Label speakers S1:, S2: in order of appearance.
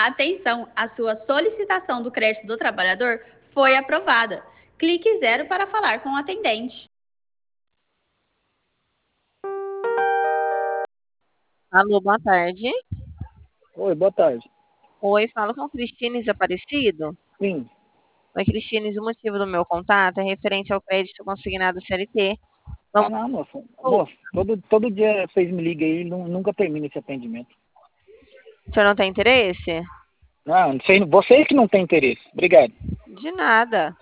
S1: Atenção, a sua solicitação do crédito do trabalhador foi aprovada. Clique 0 para falar com o atendente.
S2: Alô, boa tarde.
S3: Oi, boa tarde.
S2: Oi, falo com Cristines Aparecido.
S3: Sim.
S2: Oi, Cristines, o motivo do meu contato é referente ao crédito consignado CLT.
S3: Ah, não, moça. Moça, todo dia vocês me ligam aí, nunca termina esse atendimento.
S2: O senhor não tem interesse?
S3: Não, vocês que não têm interesse. Obrigado.
S2: De nada.